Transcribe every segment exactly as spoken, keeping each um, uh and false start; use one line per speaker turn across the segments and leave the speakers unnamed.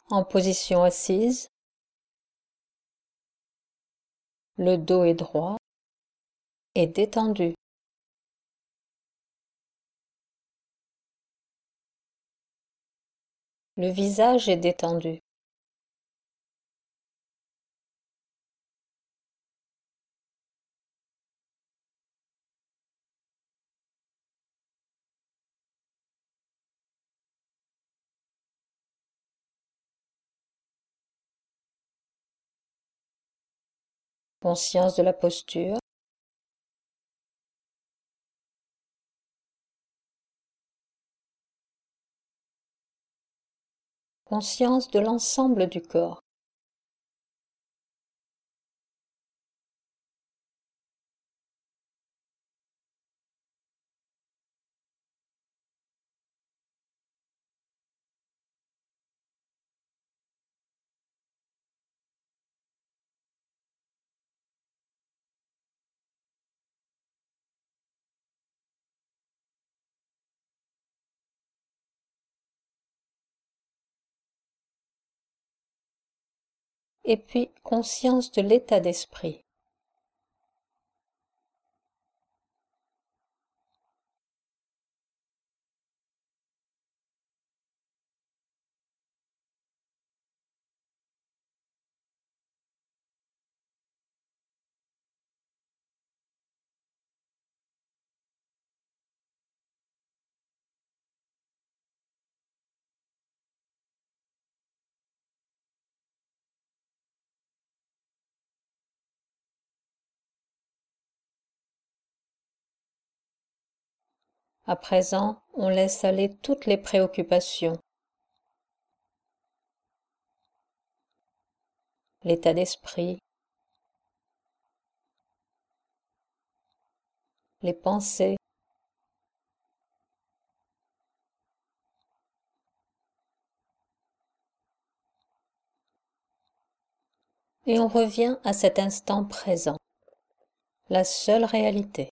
En position assise, le dos est droit et détendu. Le visage est détendu. Conscience de la posture. Conscience de l'ensemble du corps. Et puis conscience de l'état d'esprit. À présent, on laisse aller toutes les préoccupations, l'état d'esprit, les pensées, et on revient à cet instant présent, la seule réalité.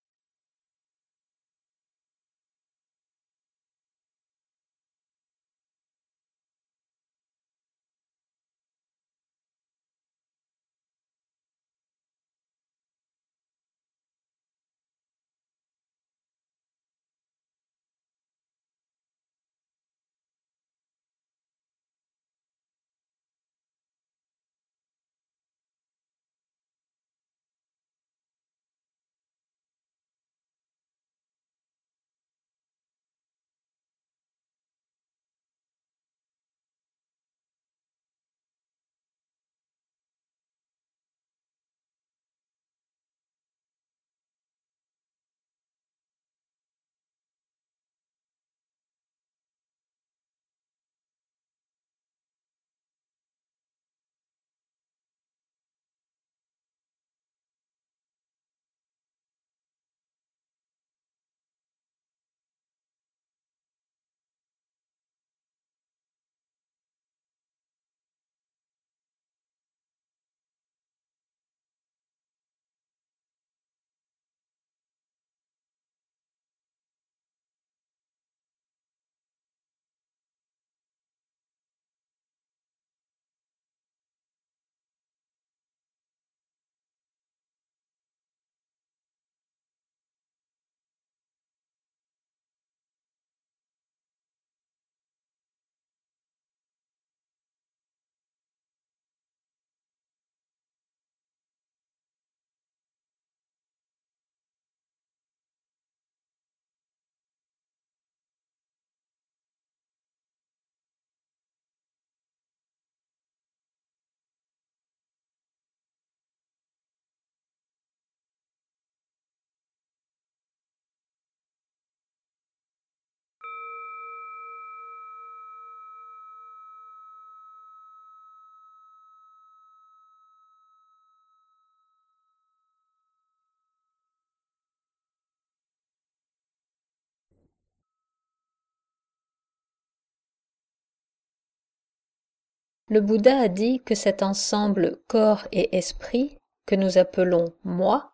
Le Bouddha a dit que cet ensemble corps et esprit, que nous appelons moi,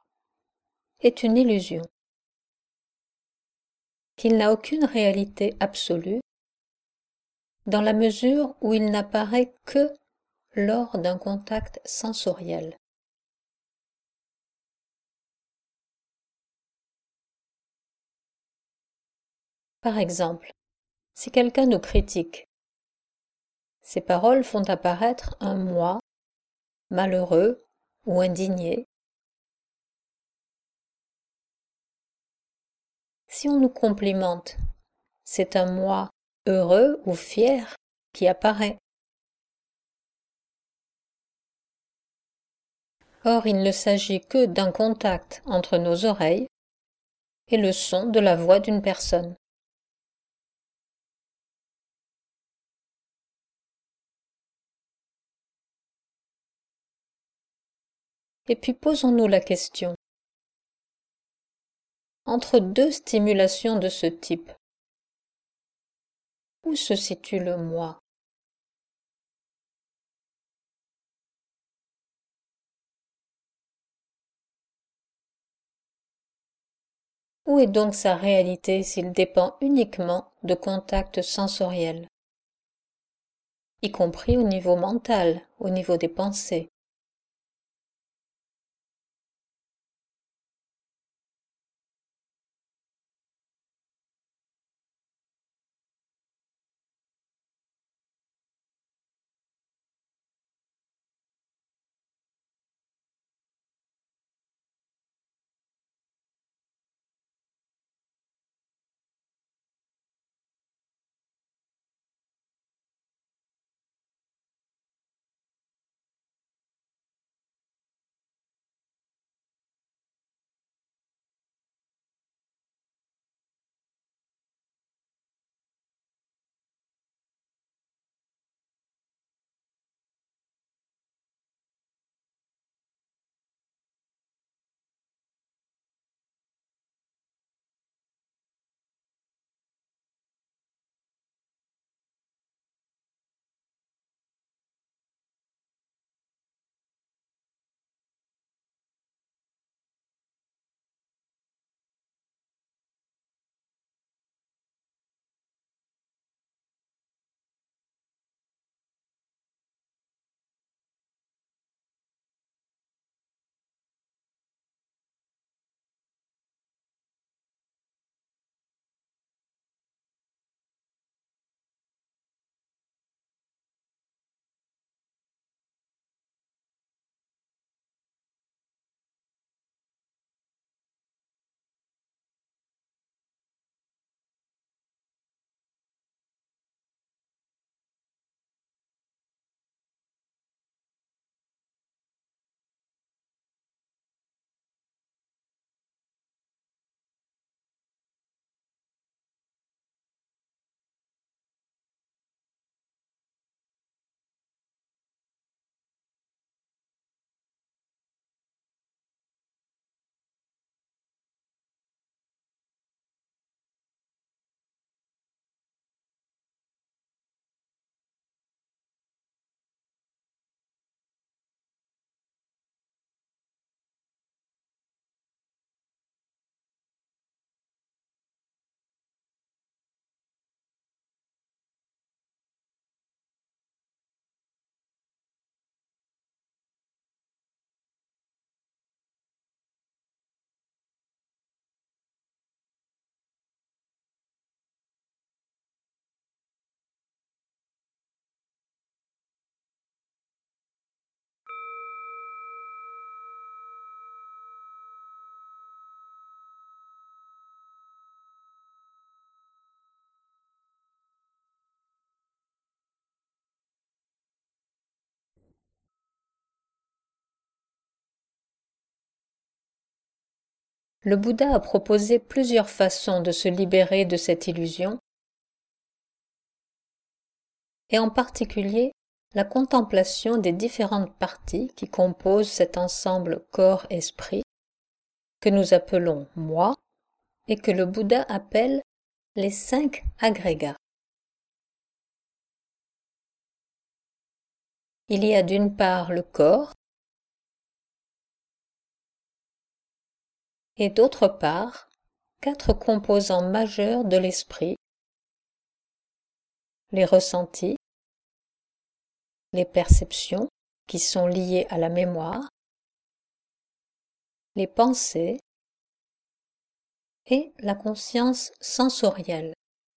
est une illusion, qu'il n'a aucune réalité absolue dans la mesure où il n'apparaît que lors d'un contact sensoriel. Par exemple, si quelqu'un nous critique, ces paroles font apparaître un moi malheureux ou indigné. Si on nous complimente, c'est un moi heureux ou fier qui apparaît. Or, il ne s'agit que d'un contact entre nos oreilles et le son de la voix d'une personne. Et puis posons-nous la question. Entre deux stimulations de ce type, où se situe le moi ? Où est donc sa réalité s'il dépend uniquement de contacts sensoriels, y compris au niveau mental, au niveau des pensées ? Le Bouddha a proposé plusieurs façons de se libérer de cette illusion, et en particulier la contemplation des différentes parties qui composent cet ensemble corps-esprit que nous appelons moi et que le Bouddha appelle les cinq agrégats. Il y a d'une part le corps et d'autre part quatre composants majeurs de l'esprit, les ressentis, les perceptions qui sont liées à la mémoire, les pensées et la conscience sensorielle.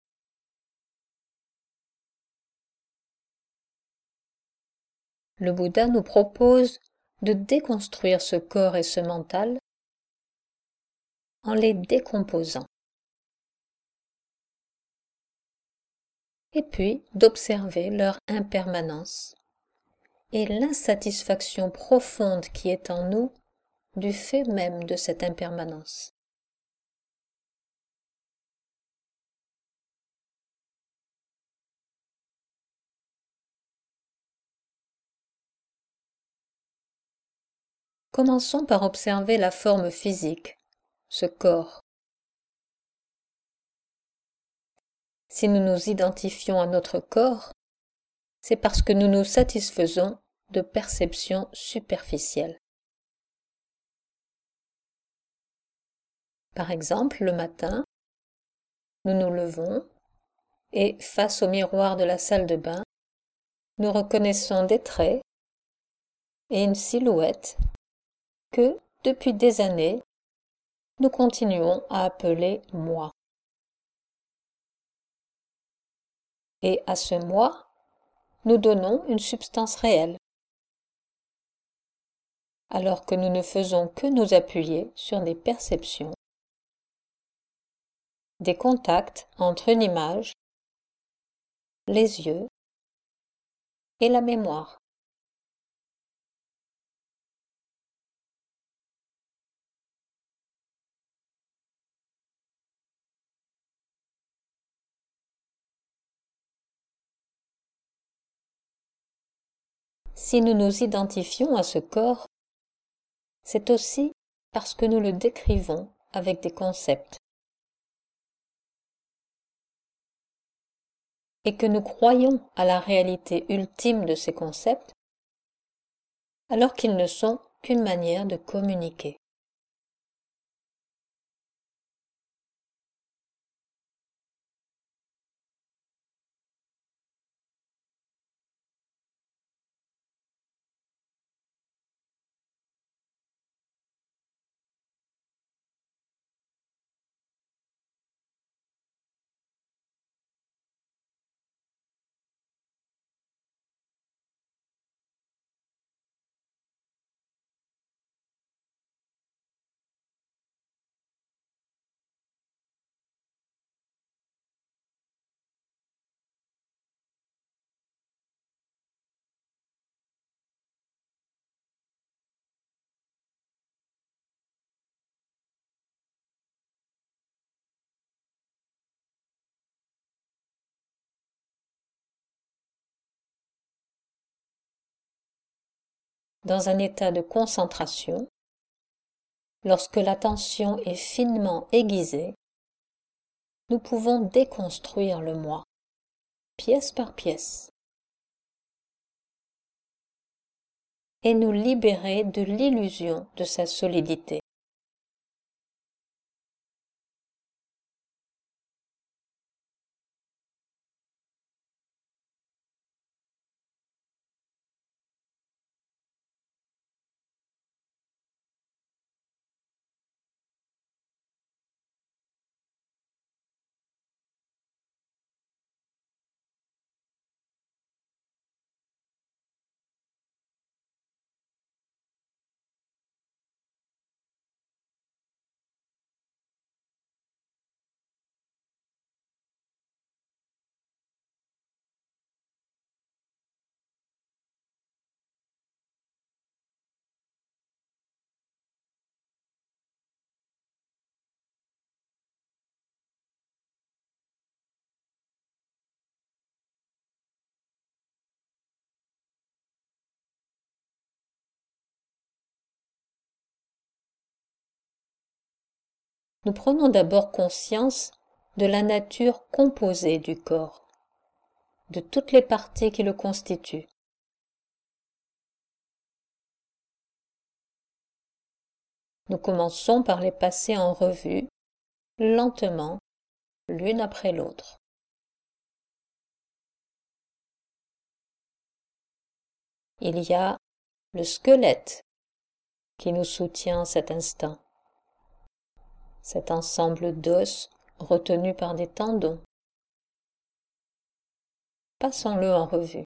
Le Bouddha nous propose de déconstruire ce corps et ce mental en les décomposant. Et puis d'observer leur impermanence et l'insatisfaction profonde qui est en nous du fait même de cette impermanence. Commençons par observer la forme physique, ce corps. Si nous nous identifions à notre corps, c'est parce que nous nous satisfaisons de perceptions superficielles. Par exemple, le matin, nous nous levons et, face au miroir de la salle de bain, nous reconnaissons des traits et une silhouette que, depuis des années, nous continuons à appeler moi. Et à ce moi, nous donnons une substance réelle, alors que nous ne faisons que nous appuyer sur des perceptions, des contacts entre une image, les yeux et la mémoire. Si nous nous identifions à ce corps, c'est aussi parce que nous le décrivons avec des concepts et que nous croyons à la réalité ultime de ces concepts, alors qu'ils ne sont qu'une manière de communiquer. Dans un état de concentration, lorsque l'attention est finement aiguisée, nous pouvons déconstruire le moi, pièce par pièce, et nous libérer de l'illusion de sa solidité. Nous prenons d'abord conscience de la nature composée du corps, de toutes les parties qui le constituent. Nous commençons par les passer en revue, lentement, l'une après l'autre. Il y a le squelette qui nous soutient à cet instant, cet ensemble d'os retenu par des tendons. Passons-le en revue.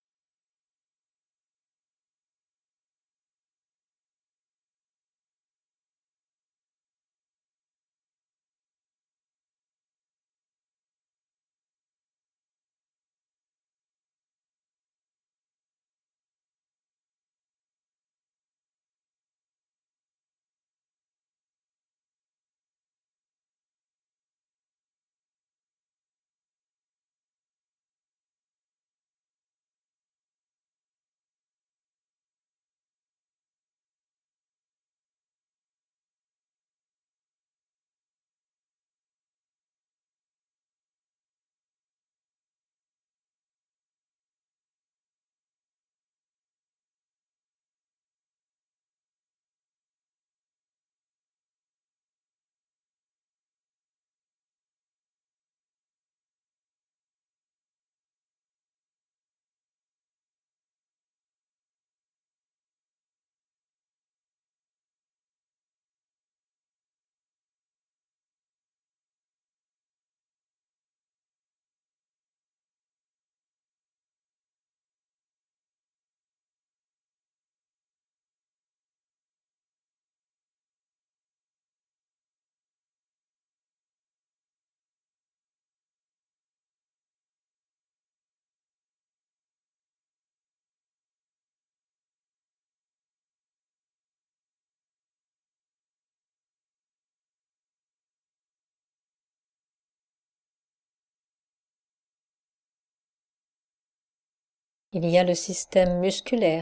Il y a le système musculaire.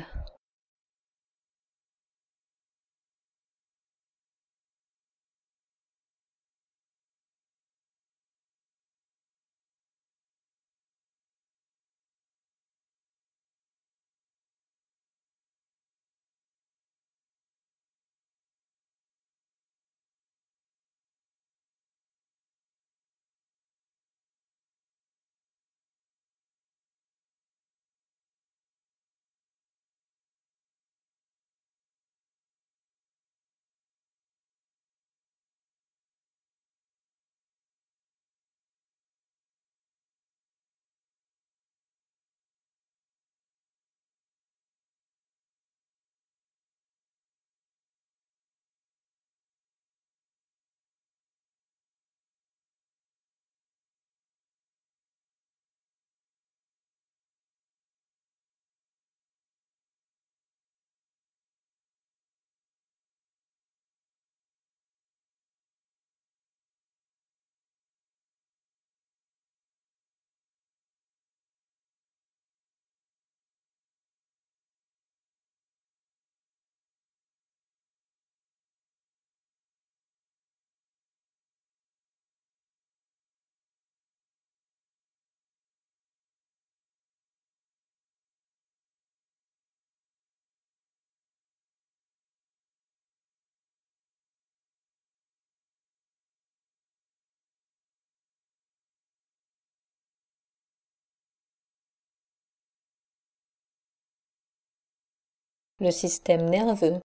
Le système nerveux.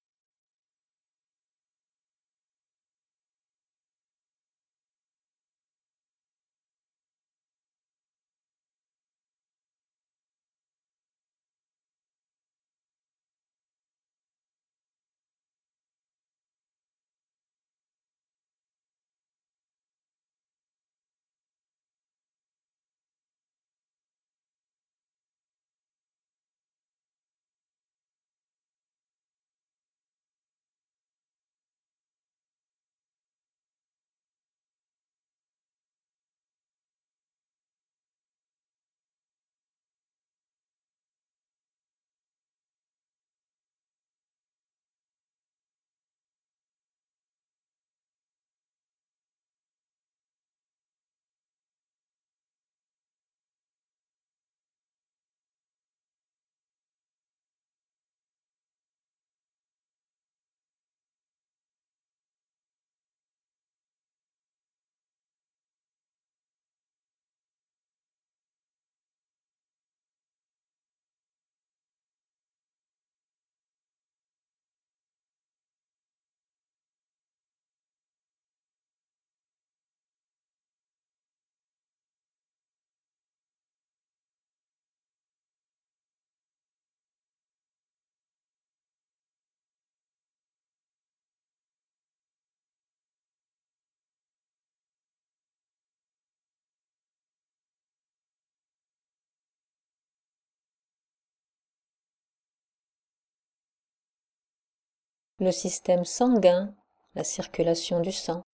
le système sanguin, la circulation du sang.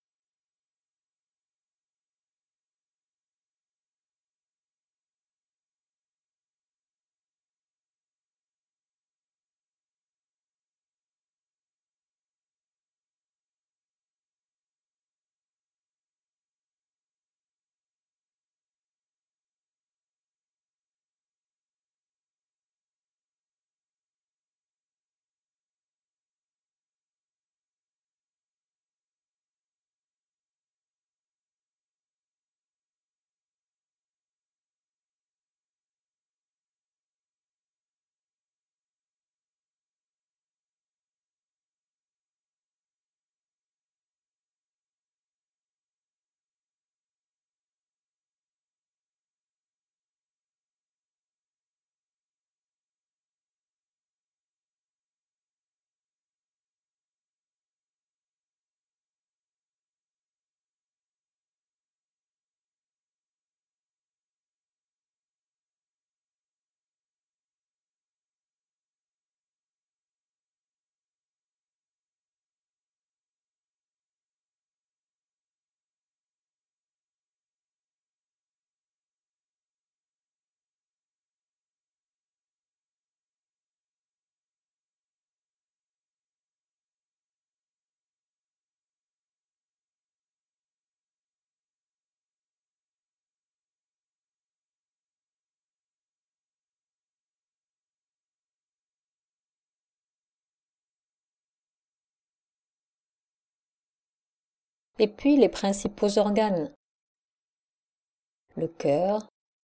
Et puis les principaux organes, le cœur,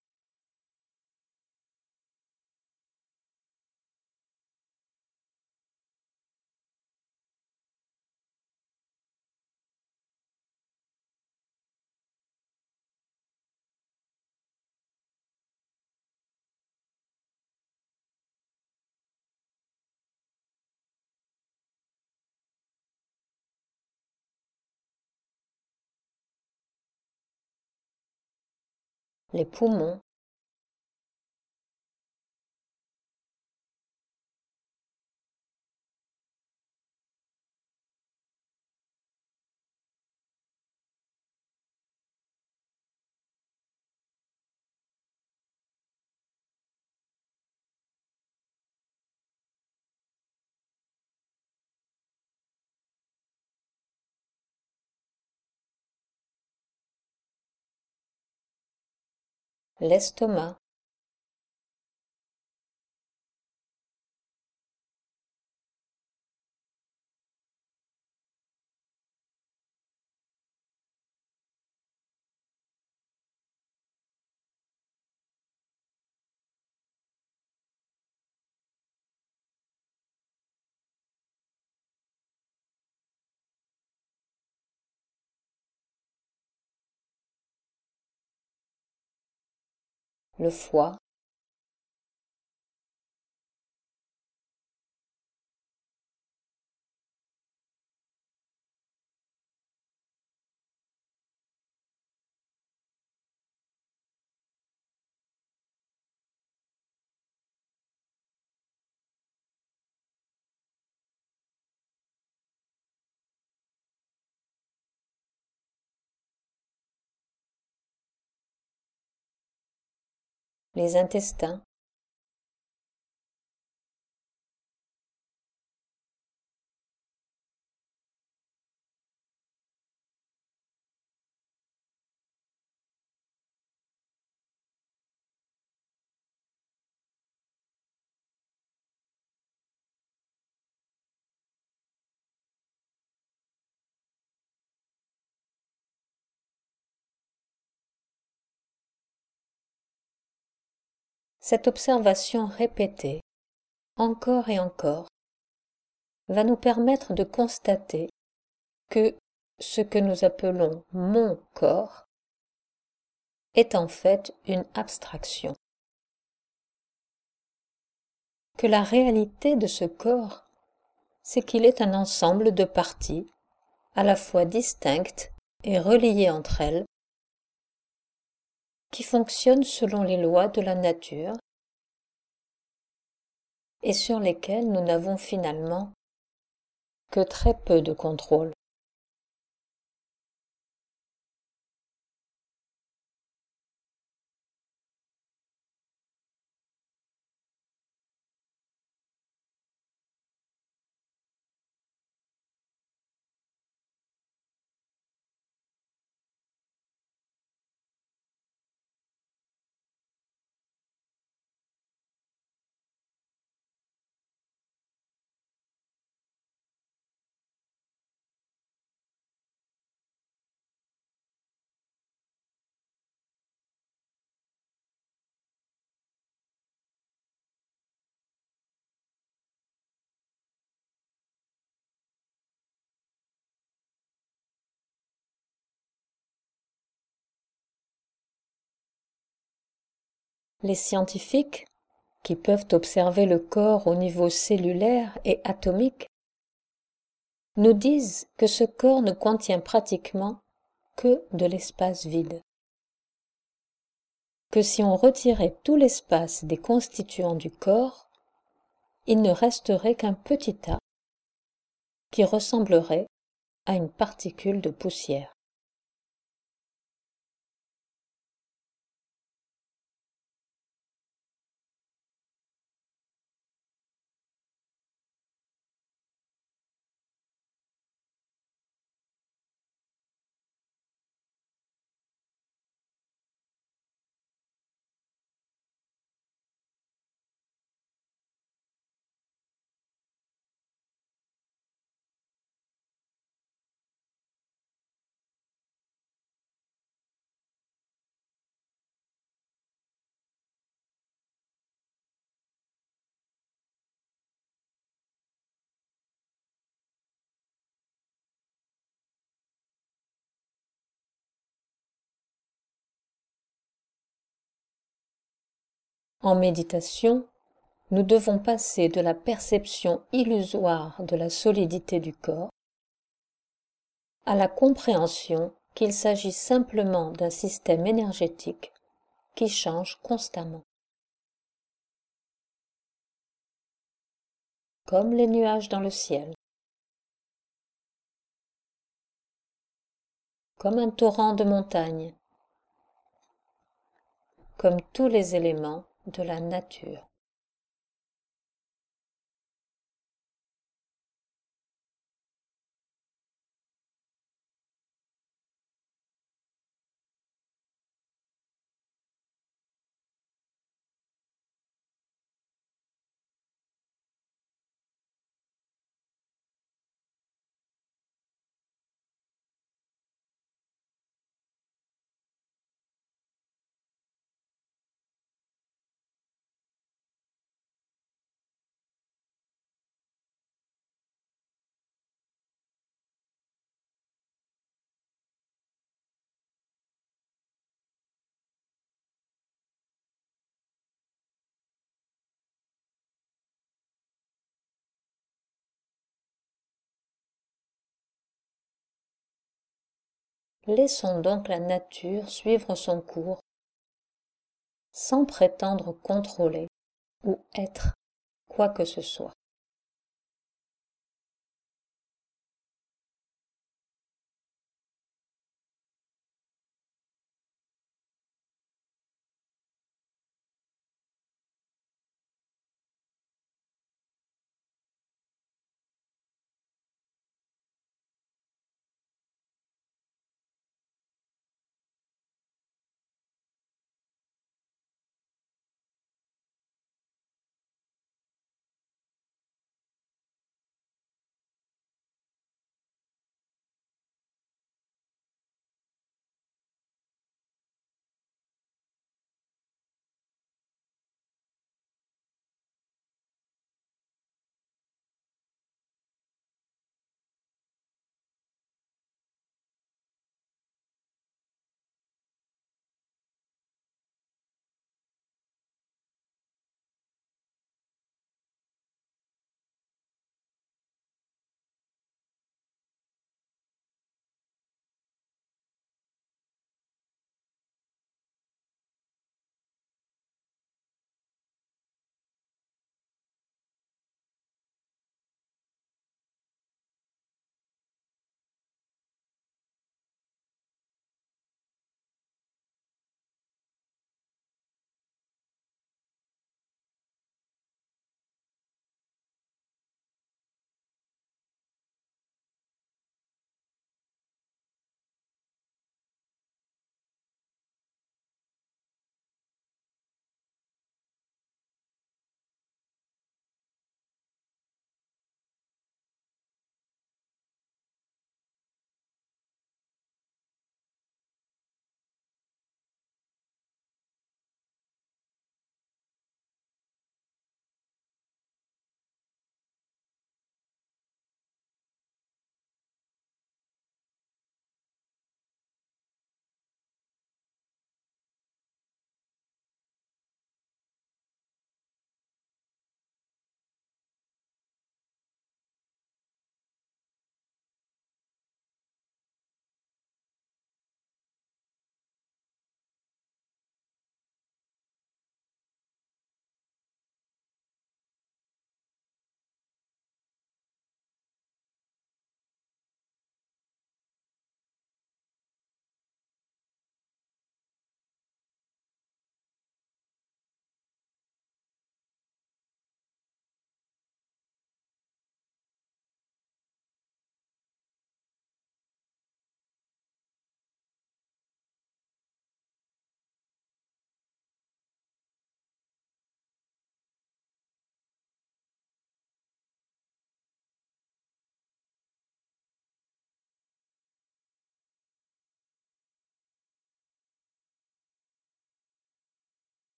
les poumons, l'estomac, le foie, les intestins, cette observation répétée, encore et encore, va nous permettre de constater que ce que nous appelons mon corps est en fait une abstraction, que la réalité de ce corps, c'est qu'il est un ensemble de parties à la fois distinctes et reliées entre elles, qui fonctionnent selon les lois de la nature et sur lesquelles nous n'avons finalement que très peu de contrôle. Les scientifiques, qui peuvent observer le corps au niveau cellulaire et atomique, nous disent que ce corps ne contient pratiquement que de l'espace vide. Que si on retirait tout l'espace des constituants du corps, il ne resterait qu'un petit tas qui ressemblerait à une particule de poussière. En méditation, nous devons passer de la perception illusoire de la solidité du corps à la compréhension qu'il s'agit simplement d'un système énergétique qui change constamment. Comme les nuages dans le ciel, comme un torrent de montagne, comme tous les éléments de la nature. Laissons donc la nature suivre son cours sans prétendre contrôler ou être quoi que ce soit.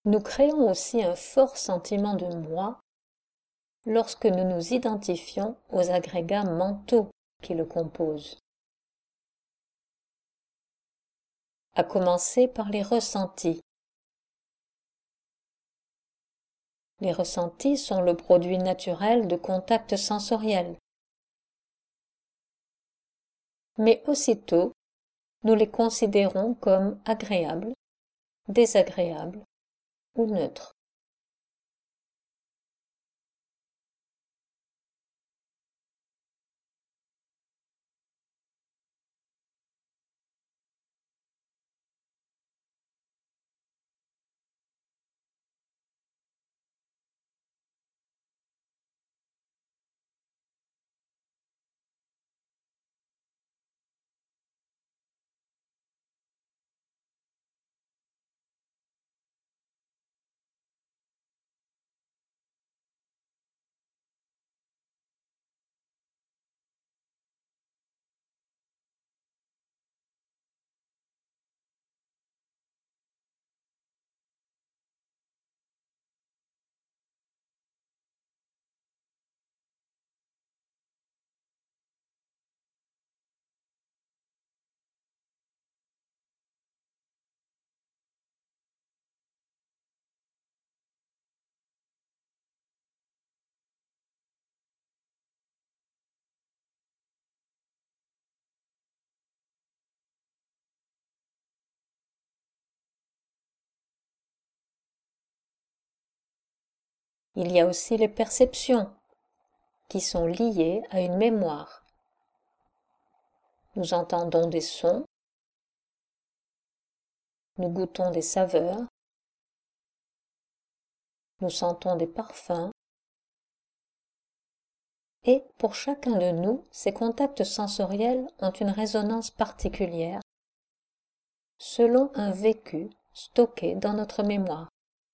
Nous créons aussi un fort sentiment de moi lorsque nous nous identifions aux agrégats mentaux qui le composent, à commencer par les ressentis. Les ressentis sont le produit naturel de contacts sensoriels. Mais aussitôt, nous les considérons comme agréables, désagréables ou neutres. Il y a aussi les perceptions, qui sont liées à une mémoire. Nous entendons des sons, nous goûtons des saveurs, nous sentons des parfums, et pour chacun de nous, ces contacts sensoriels ont une résonance particulière selon un vécu stocké dans notre mémoire.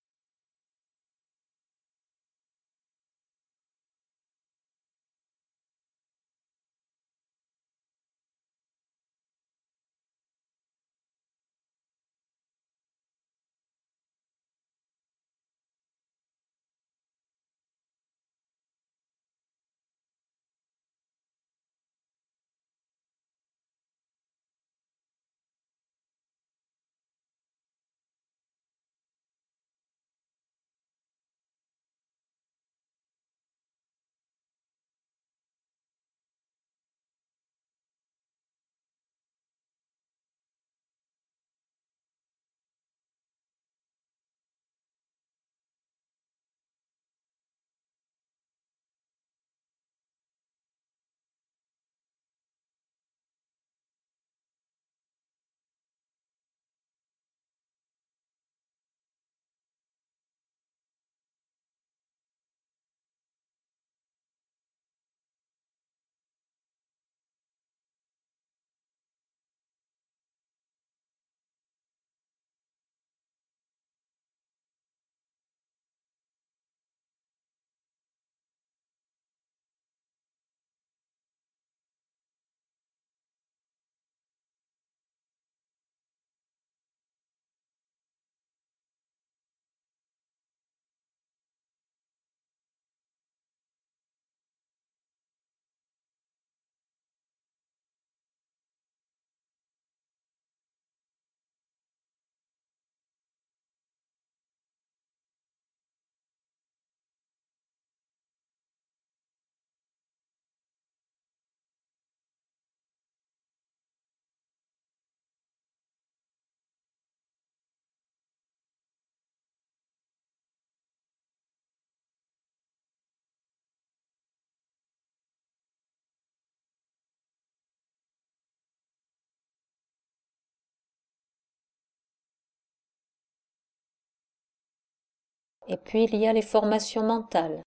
Et puis il y a les formations mentales.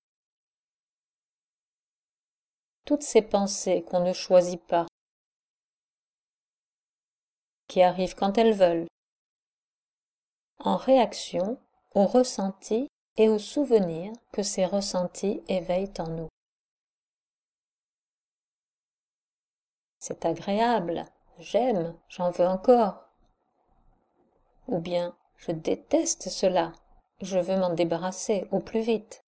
Toutes ces pensées qu'on ne choisit pas, qui arrivent quand elles veulent, en réaction aux ressentis et aux souvenirs que ces ressentis éveillent en nous. C'est agréable, j'aime, j'en veux encore. Ou bien, je déteste cela, Je veux m'en débarrasser au plus vite.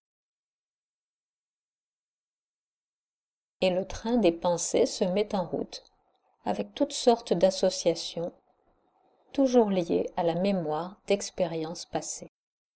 Et le train des pensées se met en route, avec toutes sortes d'associations, toujours liées à la mémoire d'expériences passées.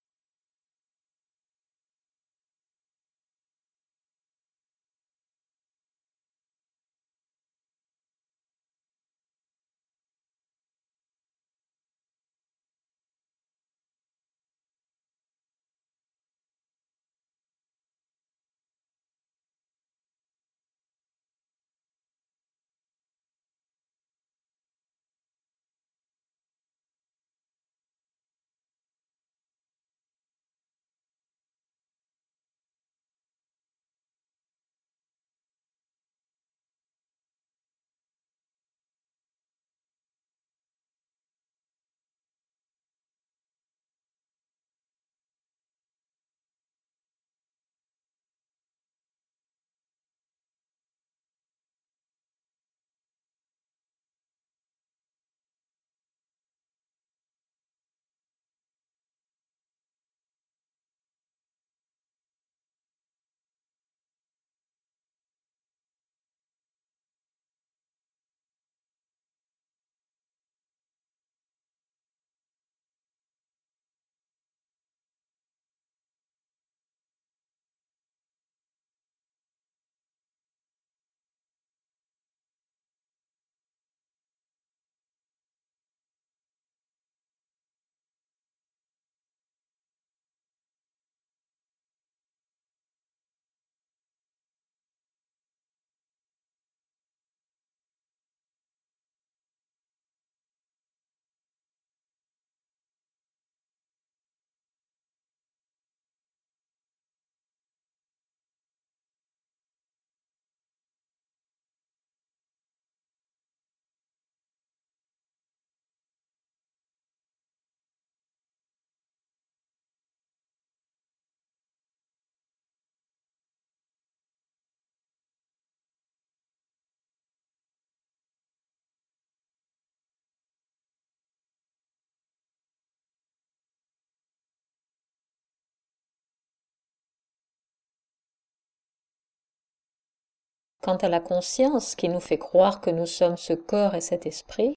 Quant à la conscience qui nous fait croire que nous sommes ce corps et cet esprit,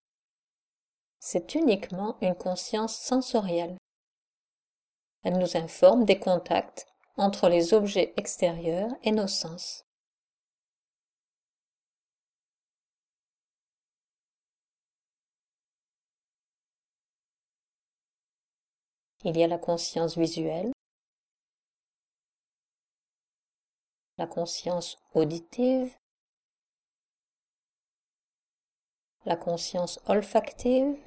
c'est uniquement une conscience sensorielle. Elle nous informe des contacts entre les objets extérieurs et nos sens. Il y a la conscience visuelle, la conscience auditive, la conscience olfactive,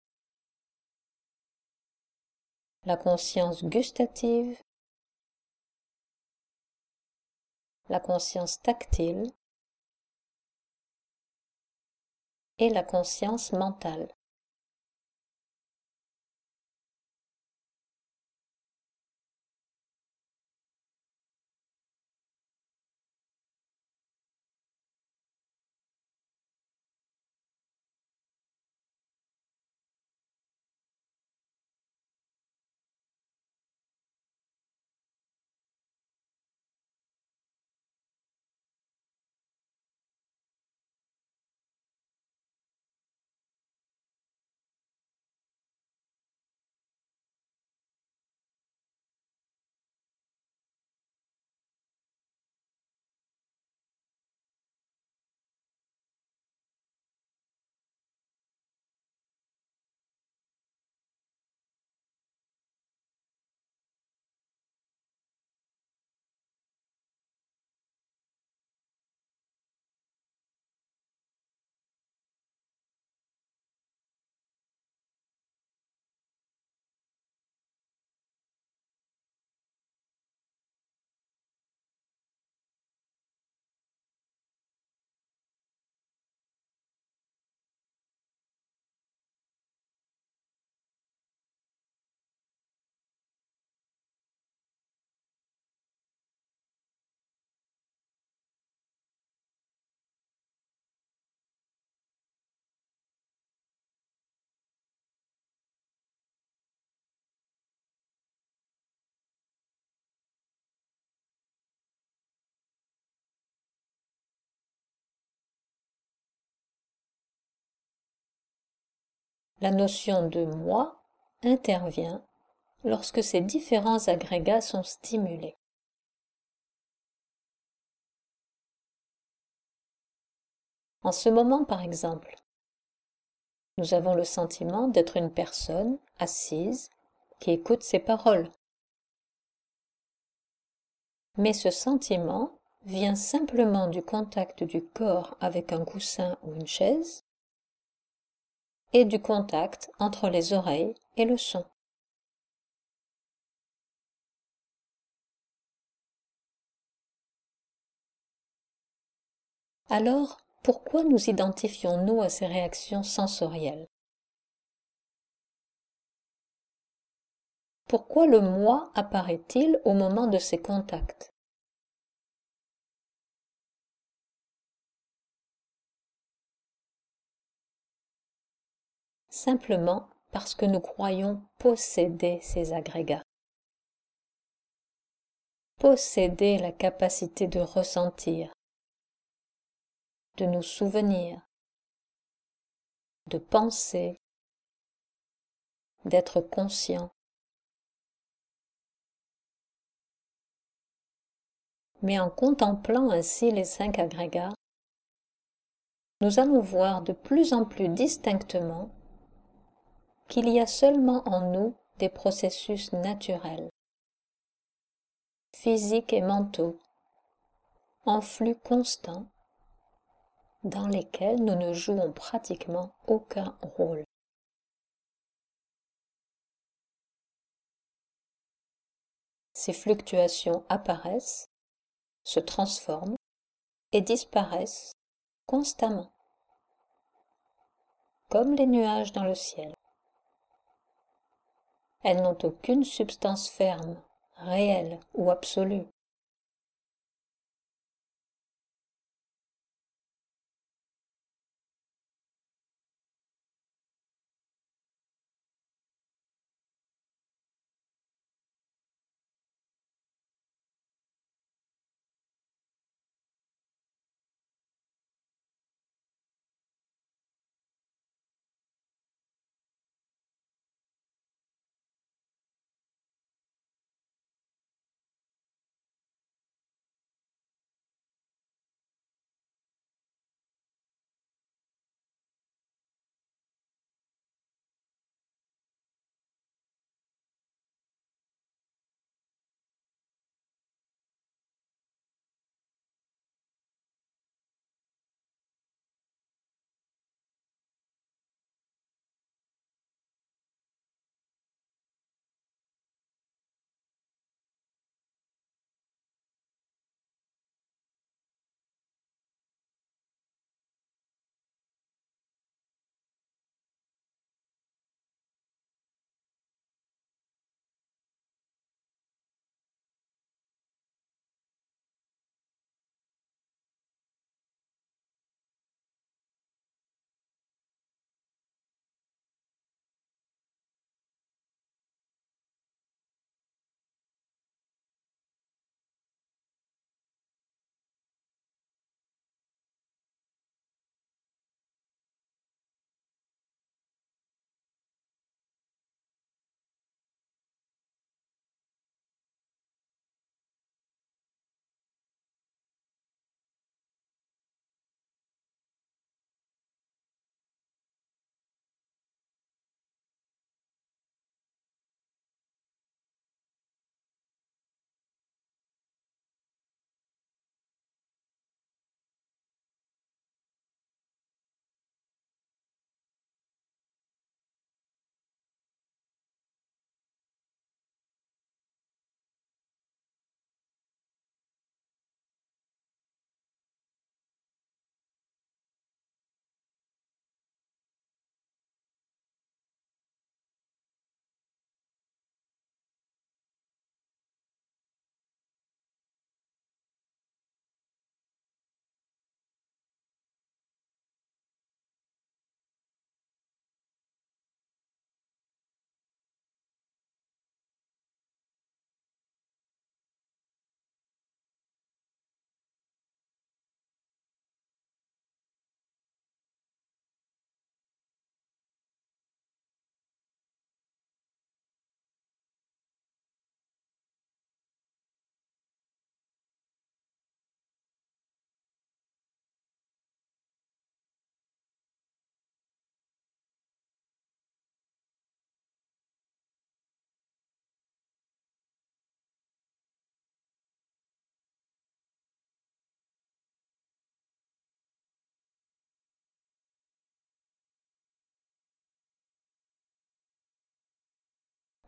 la conscience gustative, la conscience tactile et la conscience mentale. La notion de moi intervient lorsque ces différents agrégats sont stimulés. En ce moment, par exemple, nous avons le sentiment d'être une personne assise qui écoute ses paroles. Mais ce sentiment vient simplement du contact du corps avec un coussin ou une chaise et du contact entre les oreilles et le son. Alors, pourquoi nous identifions-nous à ces réactions sensorielles? Pourquoi le moi apparaît-il au moment de ces contacts? Simplement parce que nous croyons posséder ces agrégats. Posséder la capacité de ressentir, de nous souvenir, de penser, d'être conscient. Mais en contemplant ainsi les cinq agrégats, nous allons voir de plus en plus distinctement qu'il y a seulement en nous des processus naturels, physiques et mentaux, en flux constant, dans lesquels nous ne jouons pratiquement aucun rôle. Ces fluctuations apparaissent, se transforment et disparaissent constamment, comme les nuages dans le ciel. Elles n'ont aucune substance ferme, réelle ou absolue.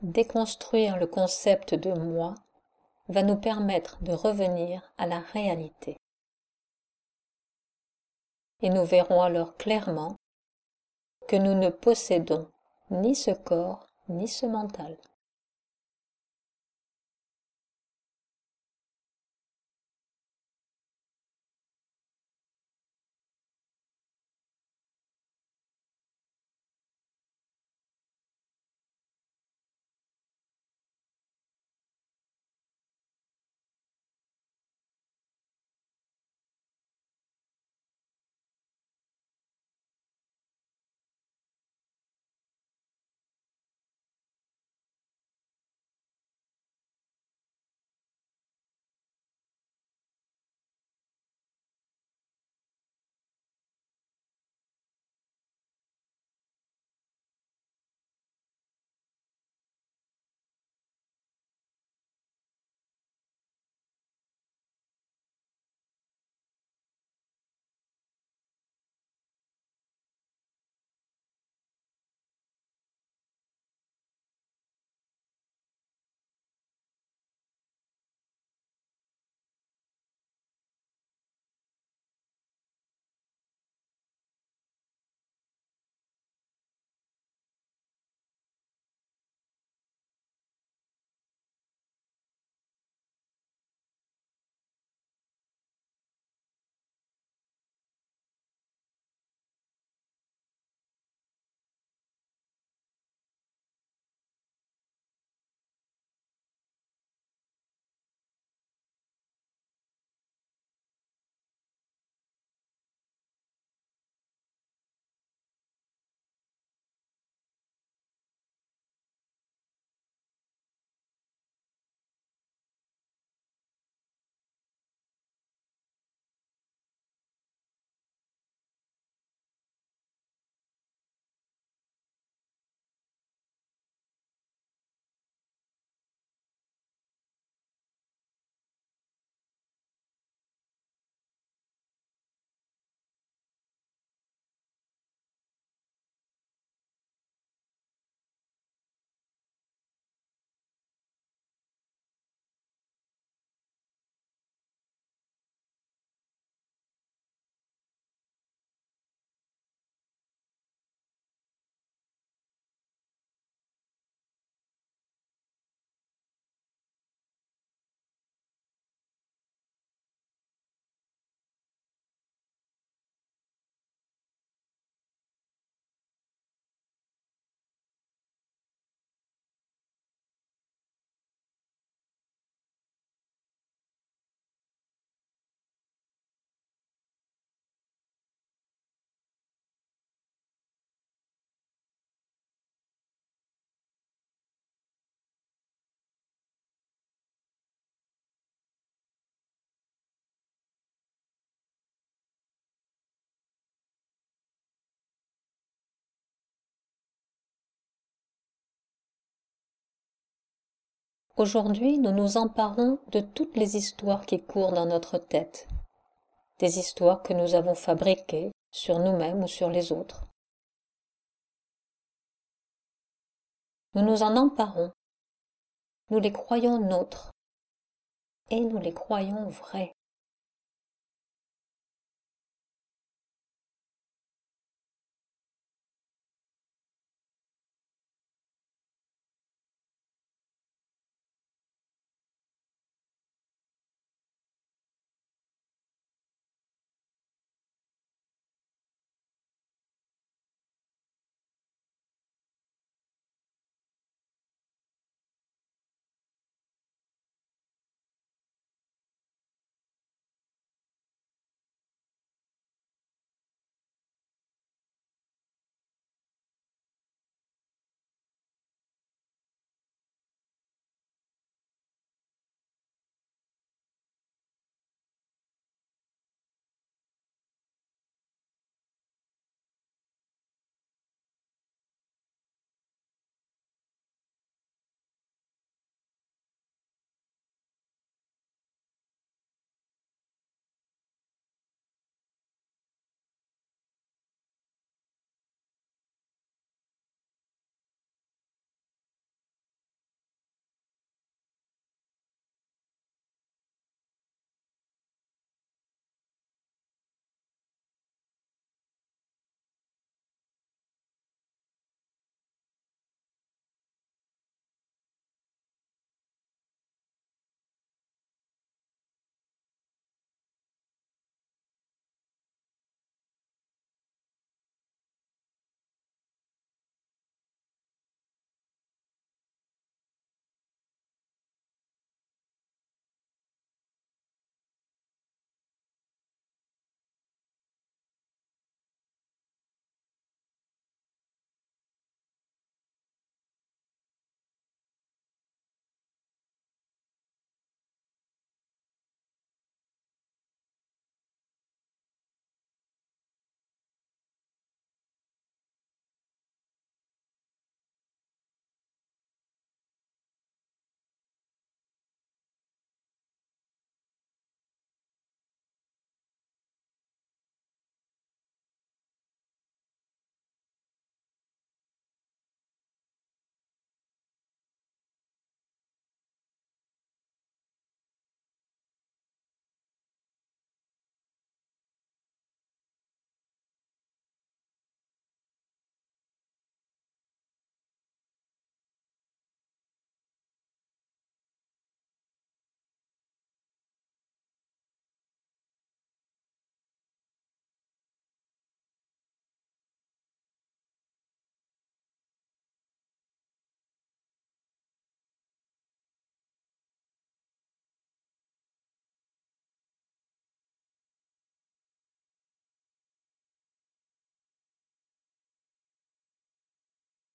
déconstruire le concept de moi va nous permettre de revenir à la réalité. Et nous verrons alors clairement que nous ne possédons ni ce corps ni ce mental. Aujourd'hui, nous nous emparons de toutes les histoires qui courent dans notre tête, des histoires que nous avons fabriquées sur nous-mêmes ou sur les autres. Nous nous en emparons, nous les croyons nôtres et nous les croyons vraies.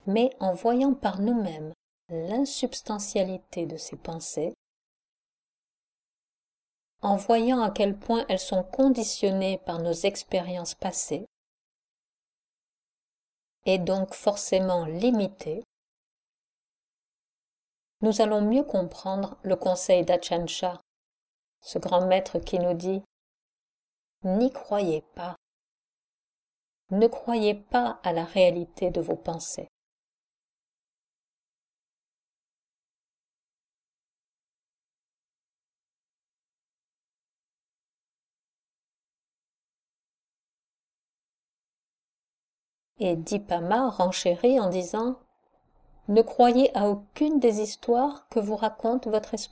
mais en voyant par nous-mêmes l'insubstantialité de ces pensées, en voyant à quel point elles sont conditionnées par nos expériences passées, et donc forcément limitées, nous allons mieux comprendre le conseil d'Ajahn Chah, ce grand maître qui nous dit « N'y croyez pas, ne croyez pas à la réalité de vos pensées. » Et Dipama renchérit en disant « Ne croyez à aucune des histoires que vous raconte votre esprit. »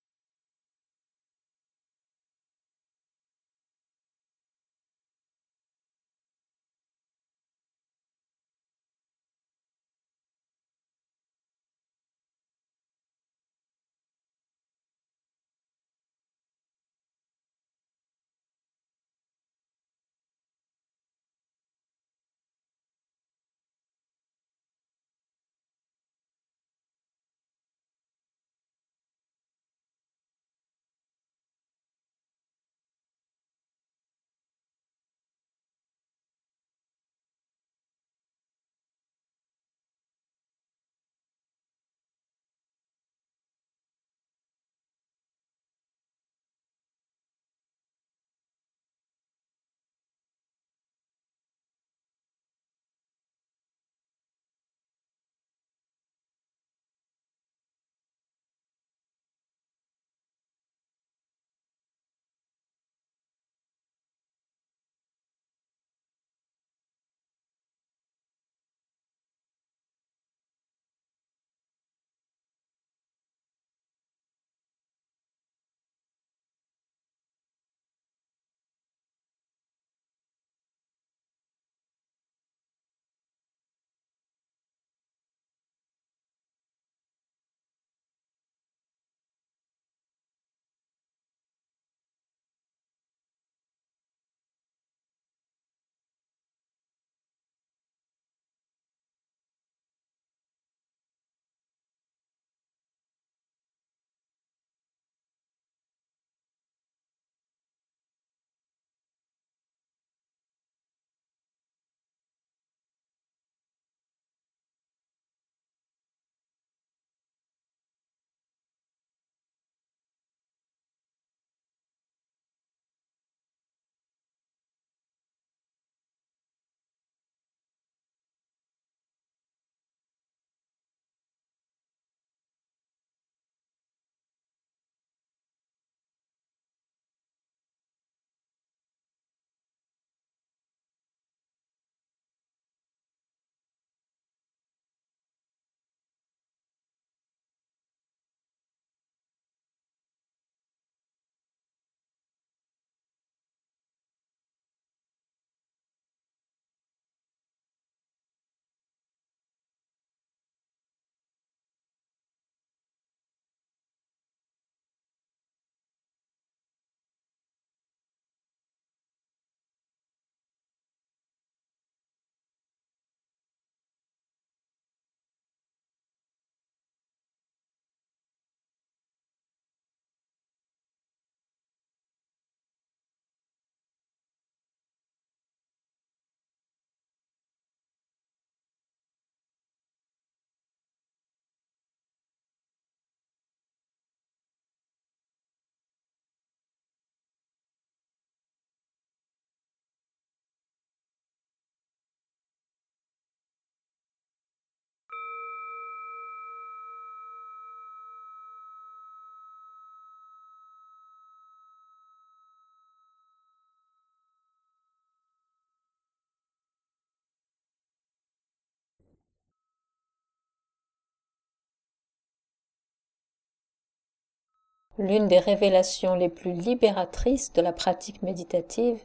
L'une des révélations les plus libératrices de la pratique méditative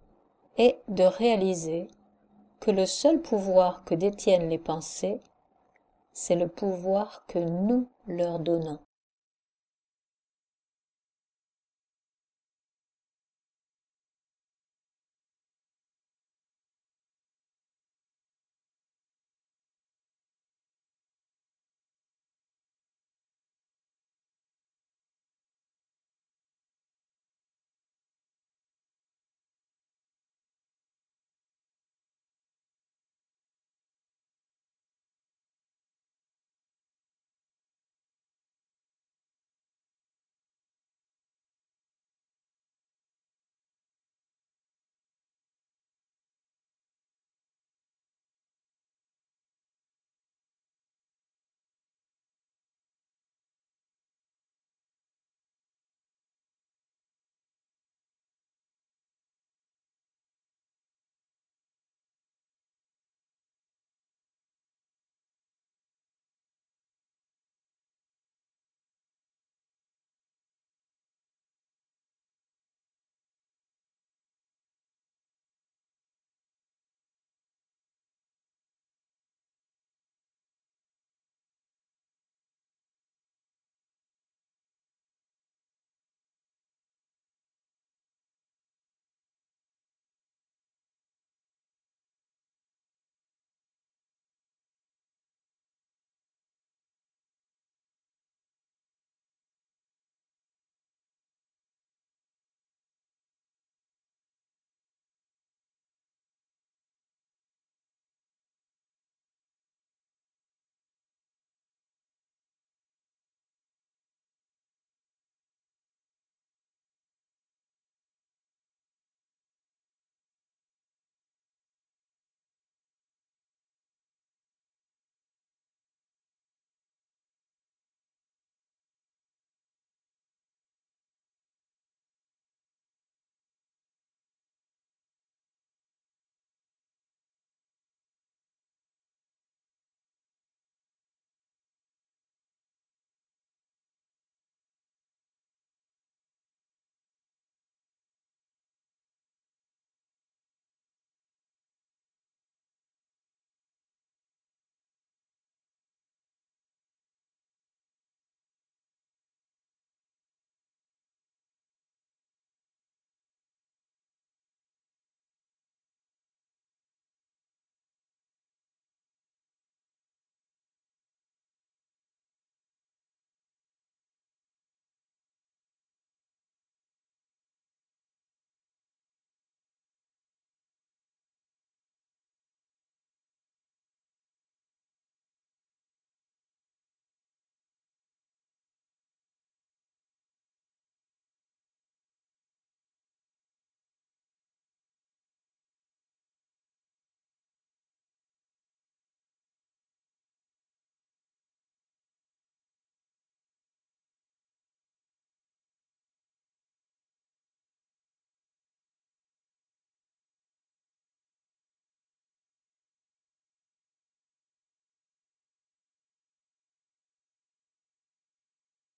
est de réaliser que le seul pouvoir que détiennent les pensées, c'est le pouvoir que nous leur donnons.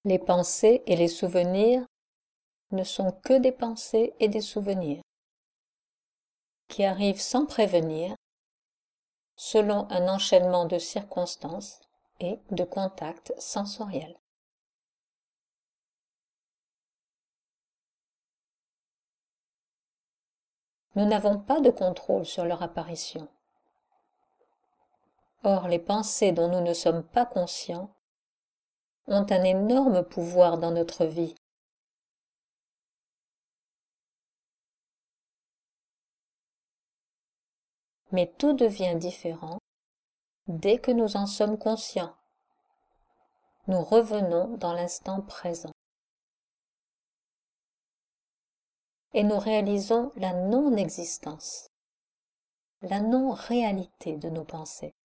Les pensées et les souvenirs ne sont que des pensées et des souvenirs qui arrivent sans prévenir, selon un enchaînement de circonstances et de contacts sensoriels. Nous n'avons pas de contrôle sur leur apparition. Or, les pensées dont nous ne sommes pas conscients ont un énorme pouvoir dans notre vie. Mais tout devient différent dès que nous en sommes conscients. Nous revenons dans l'instant présent. Et nous réalisons la non-existence, la non-réalité de nos pensées.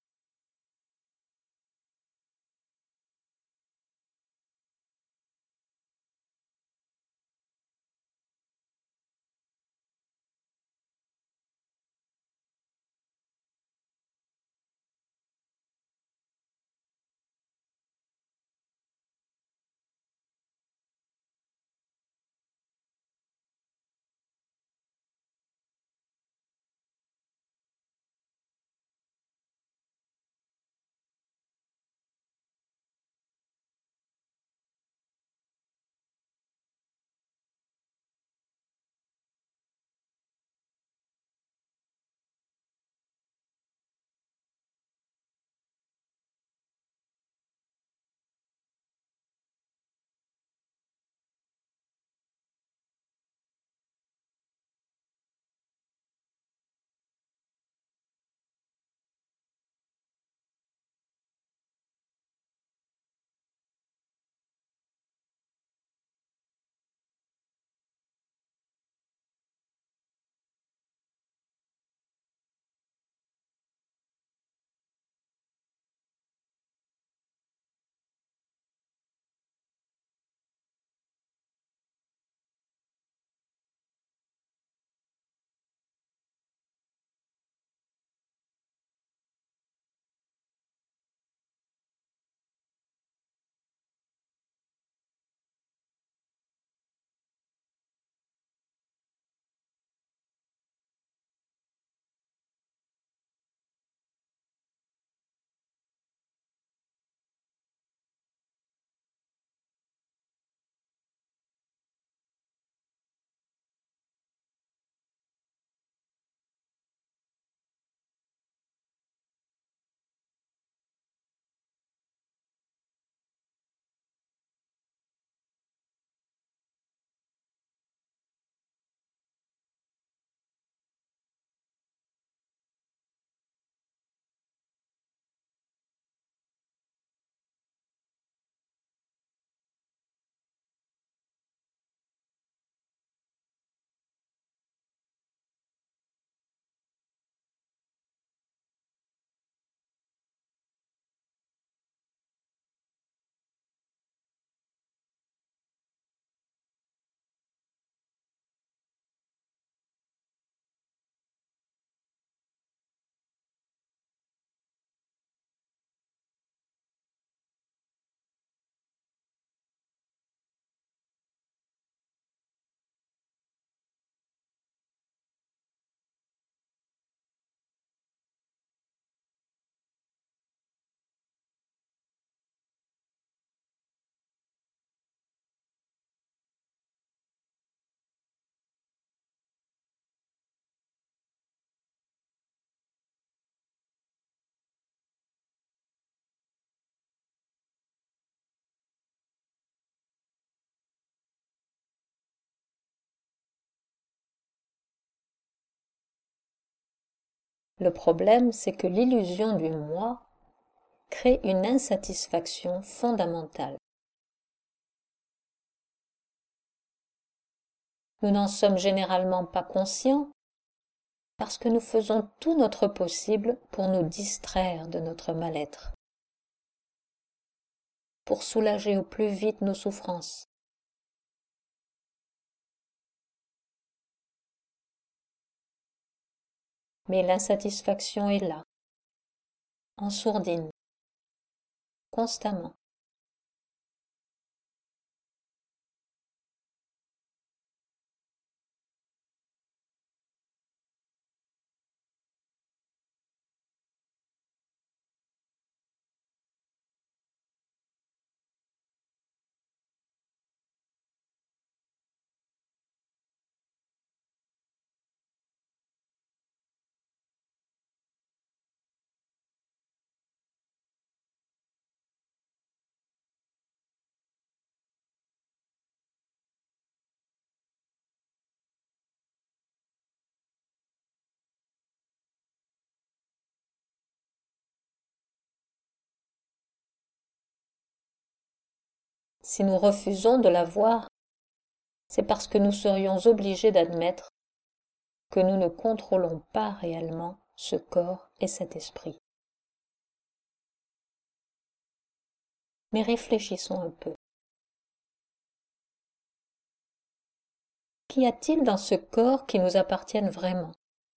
Le problème, c'est que l'illusion du moi crée une insatisfaction fondamentale. Nous n'en sommes généralement pas conscients parce que nous faisons tout notre possible pour nous distraire de notre mal-être, pour soulager au plus vite nos souffrances. Mais l'insatisfaction est là, en sourdine, constamment. Si nous refusons de la voir, c'est parce que nous serions obligés d'admettre que nous ne contrôlons pas réellement ce corps et cet esprit. Mais réfléchissons un peu. Qu'y a-t-il dans ce corps qui nous appartienne vraiment ?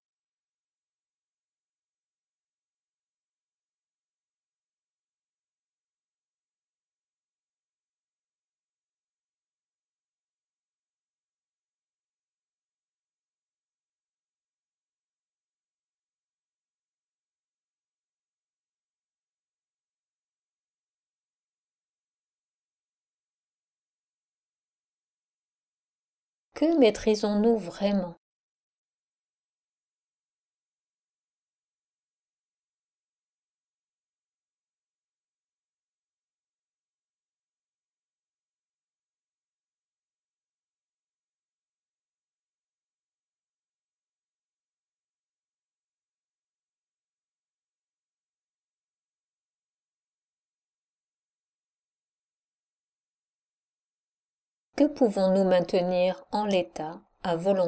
Que maîtrisons-nous vraiment ? Que pouvons-nous maintenir en l'état à volonté ?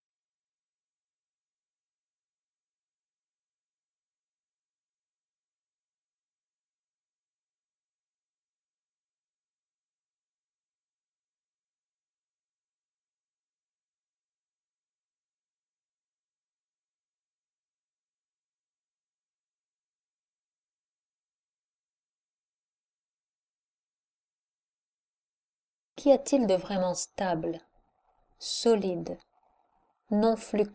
Qu'y a-t-il de vraiment stable, solide, non fluctuant ?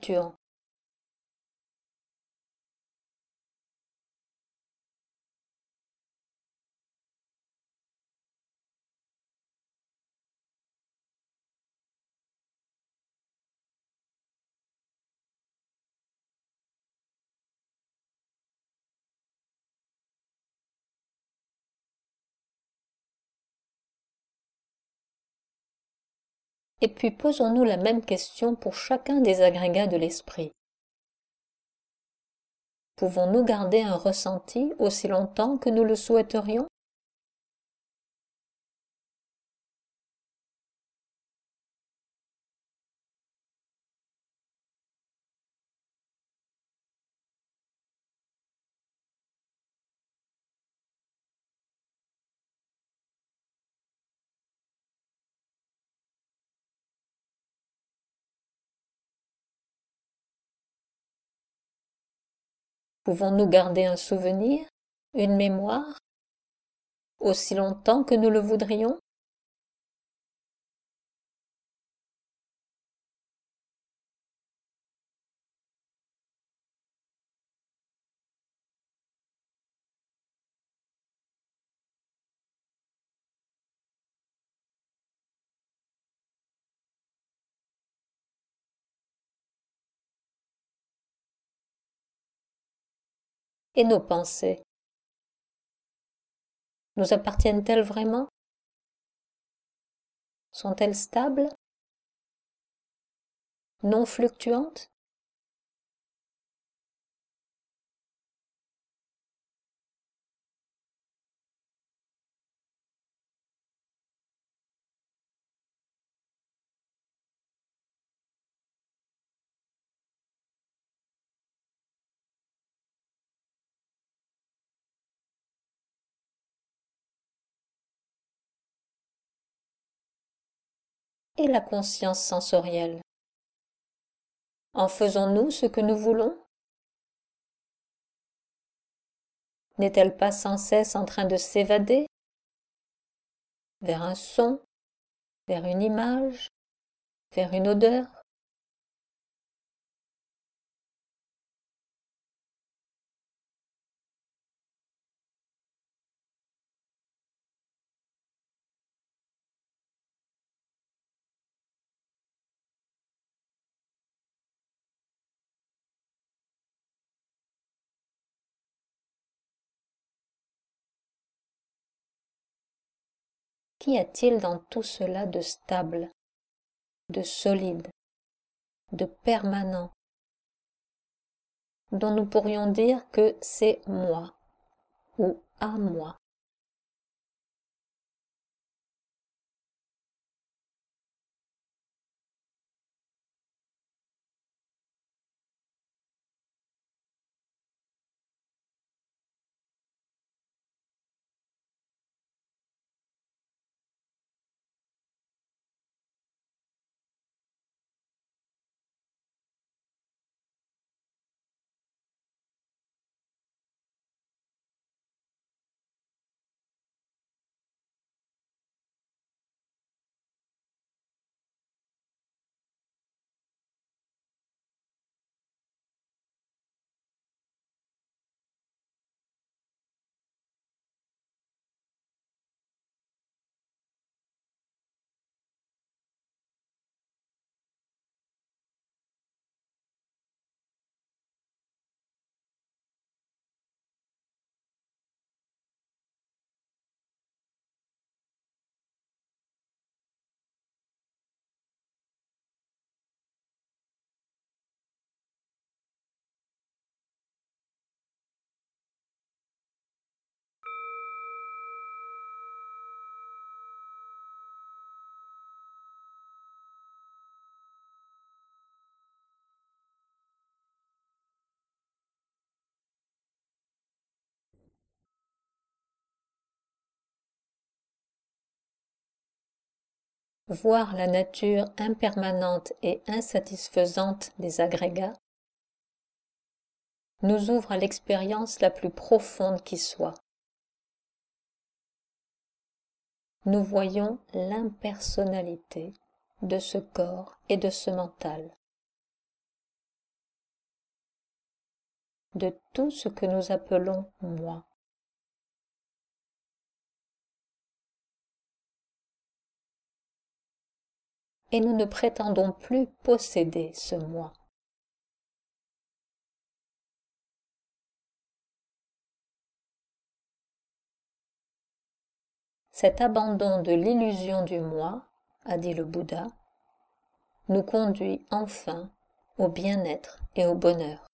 Et puis posons-nous la même question pour chacun des agrégats de l'esprit. Pouvons-nous garder un ressenti aussi longtemps que nous le souhaiterions ? Pouvons-nous garder un souvenir, une mémoire, aussi longtemps que nous le voudrions ? Et nos pensées, nous appartiennent-elles vraiment ? Sont-elles stables ? Non fluctuantes ? Et la conscience sensorielle, en faisons-nous ce que nous voulons ? N'est-elle pas sans cesse en train de s'évader vers un son, vers une image, vers une odeur ? Qu'y a-t-il dans tout cela de stable, de solide, de permanent, dont nous pourrions dire que c'est moi ou à moi ? voir la nature impermanente et insatisfaisante des agrégats nous ouvre à l'expérience la plus profonde qui soit. Nous voyons l'impersonnalité de ce corps et de ce mental, de tout ce que nous appelons moi. Et nous ne prétendons plus posséder ce moi. Cet abandon de l'illusion du moi, a dit le Bouddha, nous conduit enfin au bien-être et au bonheur.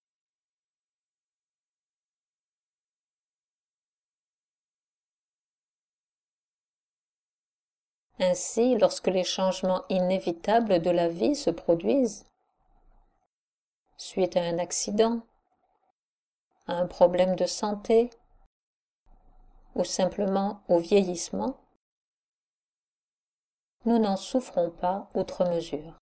Ainsi, lorsque les changements inévitables de la vie se produisent, suite à un accident, à un problème de santé, ou simplement au vieillissement, nous n'en souffrons pas outre mesure.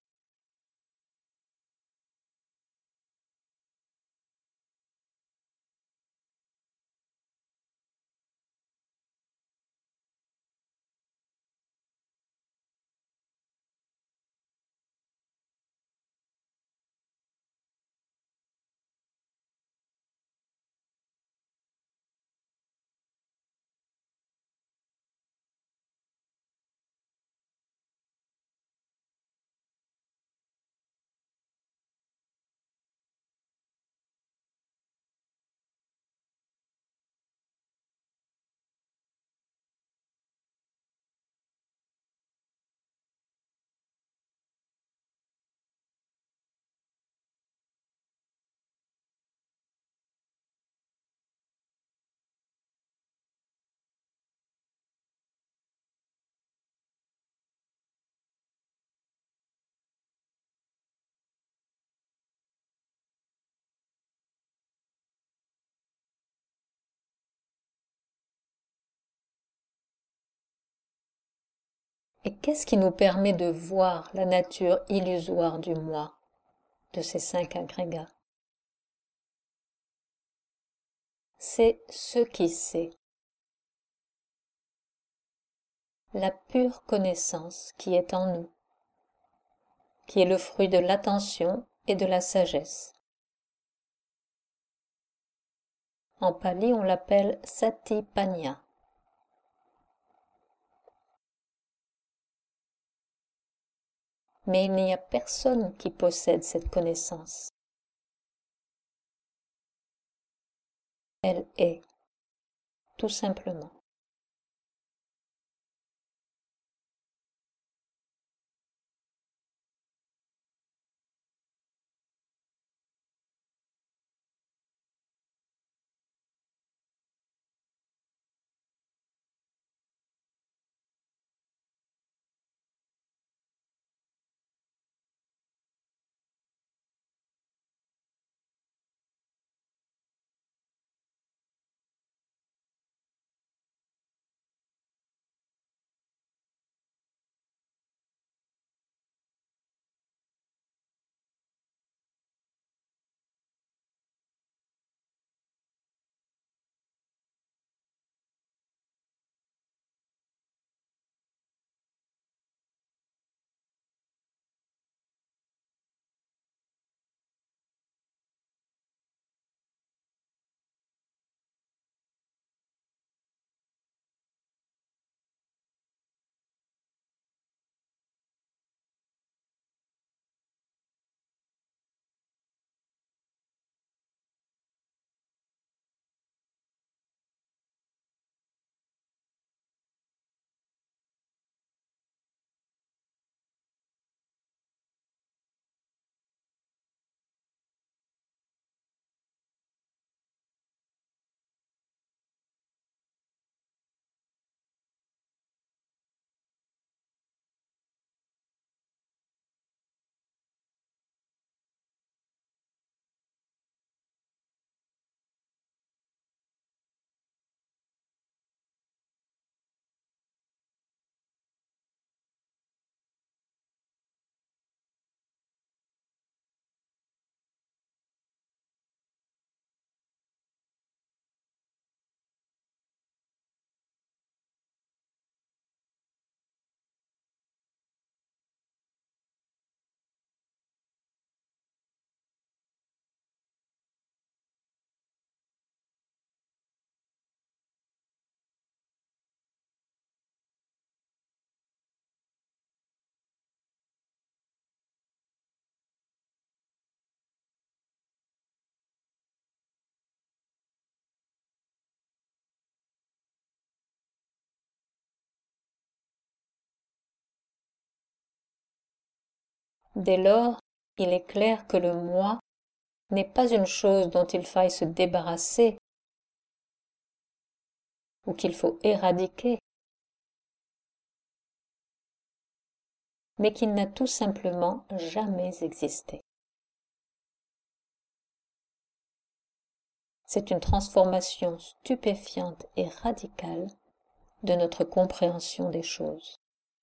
Et qu'est-ce qui nous permet de voir la nature illusoire du moi, de ces cinq agrégats? C'est ce qui sait, la pure connaissance qui est en nous, qui est le fruit de l'attention et de la sagesse. En pali, on l'appelle Satipanya. Mais il n'y a personne qui possède cette connaissance. Elle est, tout simplement. Dès lors, il est clair que le moi n'est pas une chose dont il faille se débarrasser ou qu'il faut éradiquer, mais qu'il n'a tout simplement jamais existé. C'est une transformation stupéfiante et radicale de notre compréhension des choses.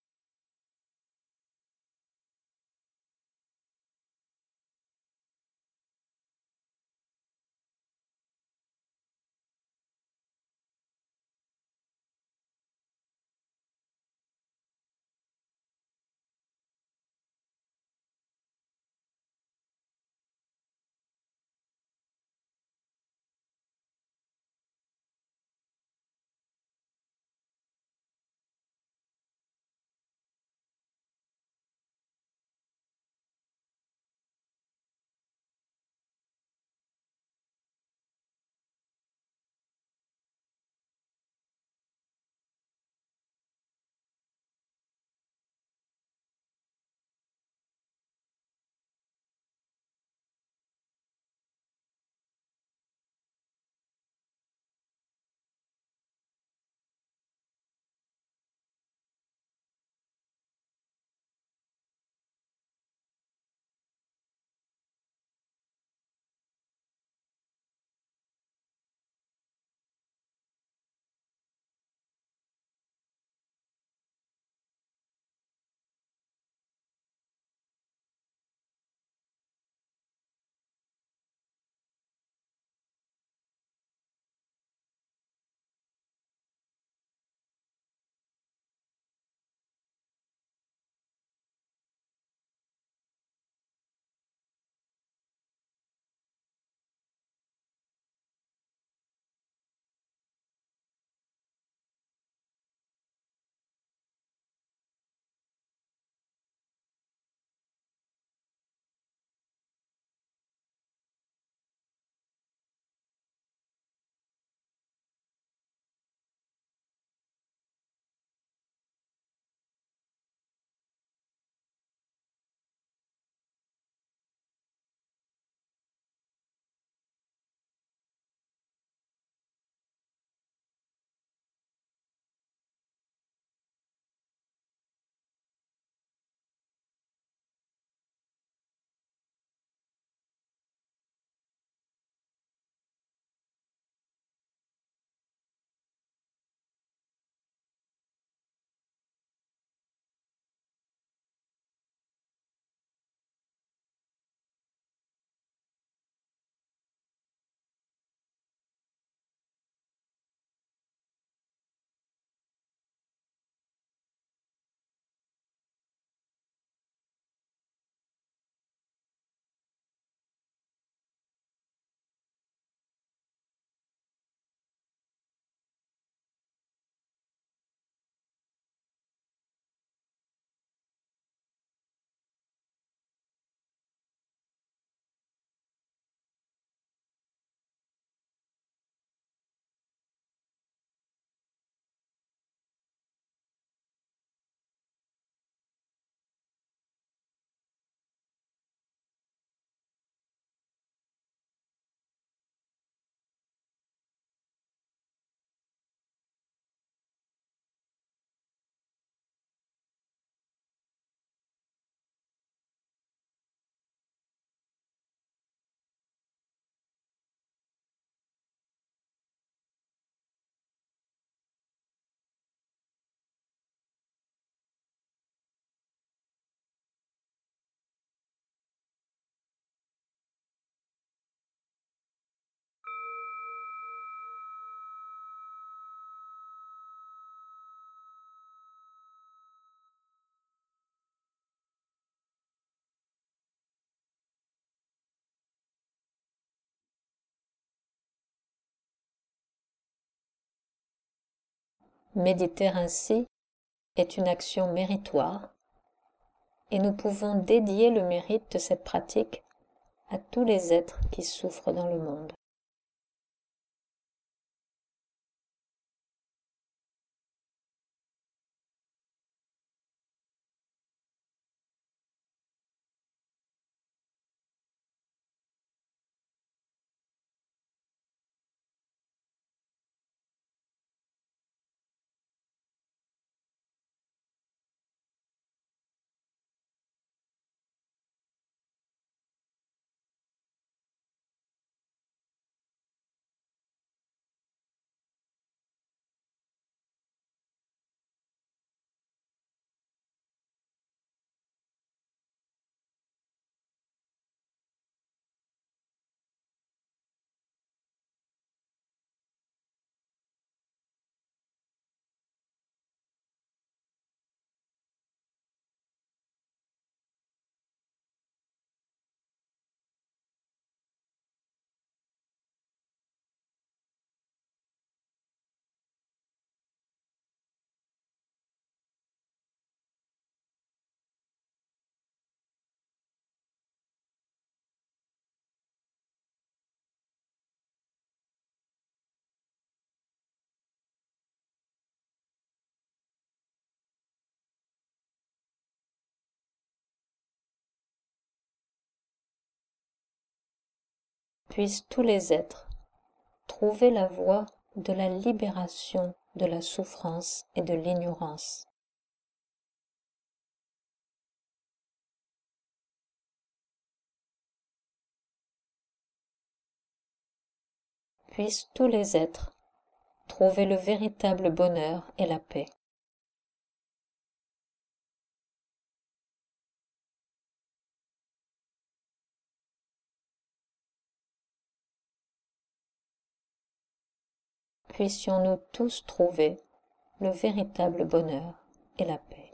Méditer ainsi est une action méritoire et nous pouvons dédier le mérite de cette pratique à tous les êtres qui souffrent dans le monde. Puissent tous les êtres trouver la voie de la libération de la souffrance et de l'ignorance. Puissent tous les êtres trouver le véritable bonheur et la paix. Puissions-nous tous trouver le véritable bonheur et la paix.